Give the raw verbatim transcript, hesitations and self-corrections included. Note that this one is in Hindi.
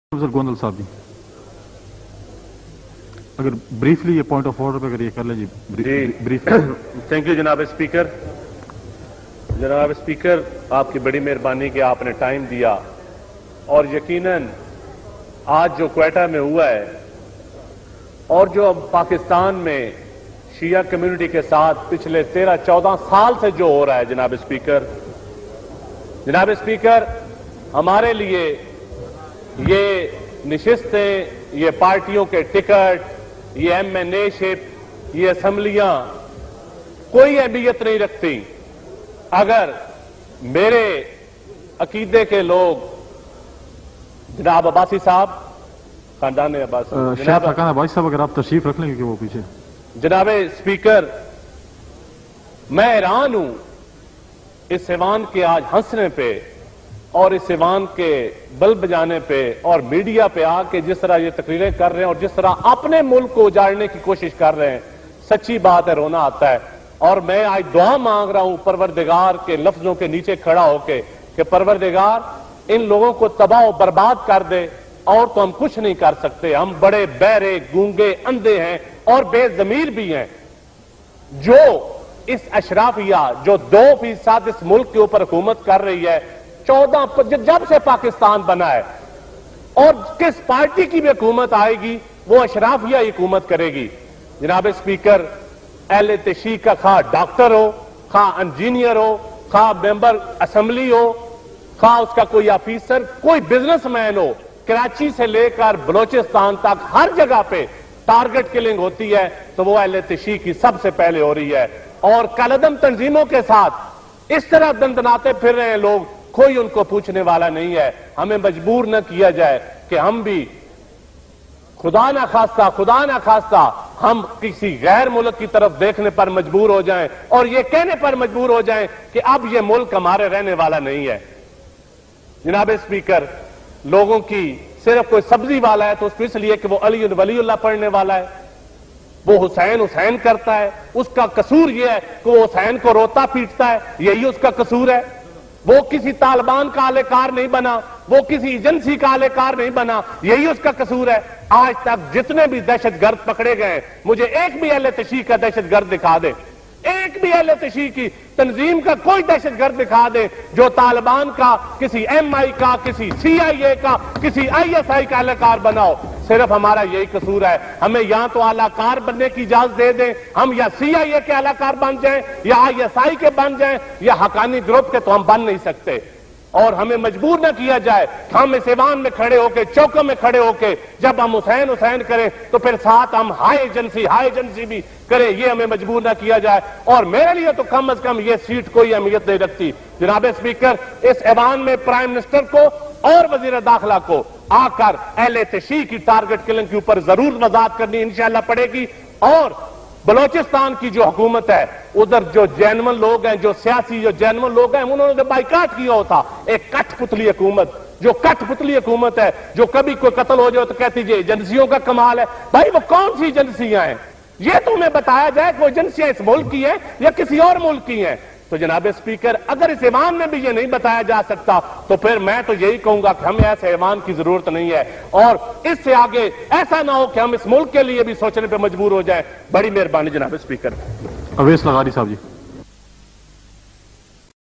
प्रोफेसर गोंदल साहब जी, अगर ब्रीफली ये पॉइंट ऑफ ऑर्डर पे अगर ये कर ले जी, ब्रीफ। थैंक यू जनाब स्पीकर। जनाब स्पीकर, आपकी बड़ी मेहरबानी कि आपने टाइम दिया और यकीनन आज जो क्वेटा में हुआ है और जो पाकिस्तान में शिया कम्युनिटी के साथ पिछले तेरह चौदह साल से जो हो रहा है जनाब स्पीकर जनाब स्पीकर हमारे लिए ये निशिस्तें, ये पार्टियों के टिकट, ये एम एन ए शिप, ये असम्बलियां कोई अहमियत नहीं रखती अगर मेरे अकीदे के लोग, जनाब अब्बासी साहब, खानदान अब्बासी, जनाब अब्बासी साहब, अगर आप तशरीफ रख लेंगे कि वो पीछे। जनाब स्पीकर, मैं हैरान हूं इस ऐवान के आज हंसने पे और इस ऐवान के बल बजाने पे और मीडिया पे आके जिस तरह ये तकरीरें कर रहे हैं और जिस तरह अपने मुल्क को उजाड़ने की कोशिश कर रहे हैं, सच्ची बात है, रोना आता है। और मैं आज दुआ मांग रहा हूं परवरदिगार के लफ्जों के नीचे खड़ा होके कि परवरदिगार इन लोगों को तबाह और बर्बाद कर दे, और तो हम कुछ नहीं कर सकते। हम बड़े बहरे, गूंगे, अंधे हैं और बेजमीर भी हैं। जो इस अशराफिया जो दो फीसद इस मुल्क के ऊपर हुकूमत कर रही है, चौदह जब से पाकिस्तान बना है, और किस पार्टी की भी हुकूमत आएगी वो अशराफिया हुकूमत करेगी। जनाब स्पीकर, एहले तशीह का खा डॉक्टर हो, खा इंजीनियर हो, खा मेंबर असेंबली हो, खा उसका कोई ऑफिसर, कोई बिजनेसमैन हो, कराची से लेकर बलोचिस्तान तक हर जगह पे टारगेट किलिंग होती है तो वो एहले तशीह की सबसे पहले हो रही है। और कलदम तंजीमों के साथ इस तरह दंदनाते फिर रहे हैं लोग, कोई उनको पूछने वाला नहीं है। हमें मजबूर न किया जाए कि हम भी खुदा ना खास्ता खुदा ना खास्ता हम किसी गैर मुल्क की तरफ देखने पर मजबूर हो जाएं और ये कहने पर मजबूर हो जाएं कि अब ये मुल्क हमारे रहने वाला नहीं है। जनाब स्पीकर, लोगों की सिर्फ कोई सब्जी वाला है तो उसको इसलिए कि वो अली वलीउल्लाह पढ़ने वाला है, वो हुसैन हुसैन करता है, उसका कसूर यह है कि वो हुसैन को रोता पीटता है, यही उसका कसूर है। वो किसी तालिबान का आलेकार नहीं बना, वो किसी एजेंसी का आलेकार नहीं बना, यही उसका कसूर है। आज तक जितने भी दहशतगर्द पकड़े गए, मुझे एक भी अहले तशीह का दहशतगर्द दिखा दे, एक भी अहले तशीह की तंजीम का कोई दहशतगर्द दिखा दे जो तालिबान का, किसी एम आई का, किसी सी आई ए का, किसी आई एस आई का आलाकार बनाओ। सिर्फ हमारा यही कसूर है। हमें या तो आलाकार बनने की इजाजत दे दें, हम या सी आई ए के आलाकार बन जाएं, या आई एस आई के बन जाएं, या हकानी ग्रुप के, तो हम बन नहीं सकते। और हमें मजबूर न किया जाए, हम इस ऐवान में खड़े होके, चौकों में खड़े होके जब हम हुसैन हुसैन करें तो फिर साथ हम हाई एजेंसी हाई एजेंसी भी करें, ये हमें मजबूर न किया जाए। और मेरे लिए तो कम अज कम ये सीट कोई अहमियत नहीं रखती। जनाब स्पीकर, इस ऐवान में प्राइम मिनिस्टर को और वजीर दाखिला को आकर अहले तशीह की टारगेट किलिंग के ऊपर जरूर वजाहत करनी इंशाअल्लाह पड़ेगी। और बलोचिस्तान की जो हुकूमत है, उधर जो जैनमन लोग हैं, जो सियासी जो जैनमन लोग हैं, उन्होंने बाइकाट किया होता। एक कठपुतली हुकूमत, जो कठपुतली हुकूमत है, जो कभी कोई कत्ल हो जाए तो कहती है एजेंसियों का कमाल है। भाई वो कौन सी एजेंसियां हैं? ये तुम्हें बताया जाए कि वो एजेंसियां इस मुल्क की हैं या किसी और मुल्क की हैं। तो जनाब स्पीकर, अगर इस ऐवान में भी ये नहीं बताया जा सकता तो फिर मैं तो यही कहूंगा कि हमें ऐसे ऐवान की जरूरत नहीं है। और इससे आगे ऐसा ना हो कि हम इस मुल्क के लिए भी सोचने पर मजबूर हो जाए। बड़ी मेहरबानी जनाब स्पीकर। अवैस लगारी साहब जी।